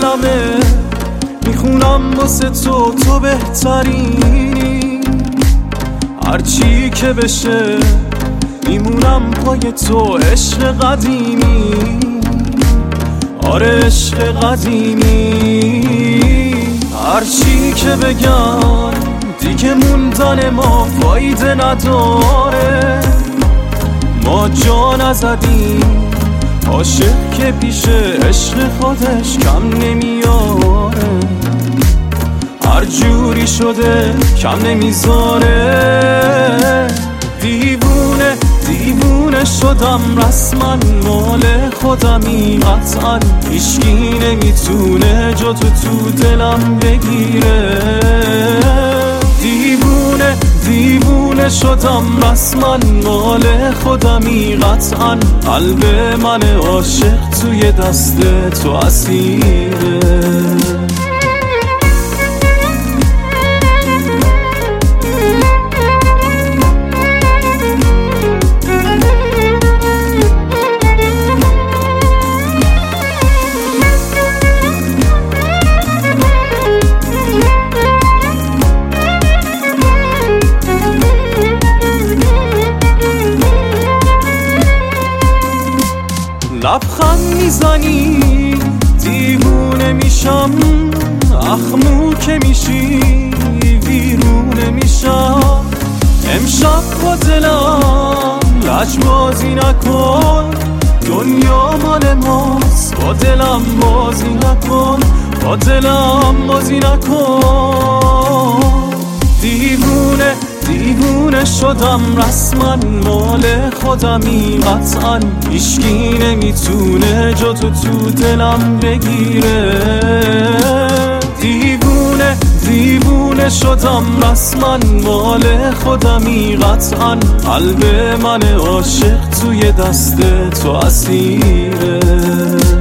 دلمه، میخونم واسه تو، تو بهترینی. هرچی که بشه میمونم پای تو، عشق قدیمی، آره عشق قدیمی. هرچی که بگم دیگه موندن ما فایده نداره، ما جا نزدیم، عاشق که پیش عشق خودش کم نمیاره، هر جوری شده کم نمیذاره. دیوونه دیوونه شدم رسما، مال خودمی قطعا، هیچکی نمیتونه جا تو دلم بگیره. دیوونه دیوونه شدم رسما، مال خودمی قطعا، قلب من عاشق توی دست تو اسیره. لبخند میزنی دیوونه میشم، اخمو که میشی ویرونه میشم. امشب با دلم لجبازی نکن، دنیا مال ماست، با دلم بازی نکن، با دلم بازی نکن. دیوونه دیوونه شدم رسما، مال خودمی قطعا، هیچکی نمیتونه جا تو دلم بگیره. دیوونه دیوونه شدم رسما، مال خودمی قطعا، قلب من عاشق توی دست تو اسیره.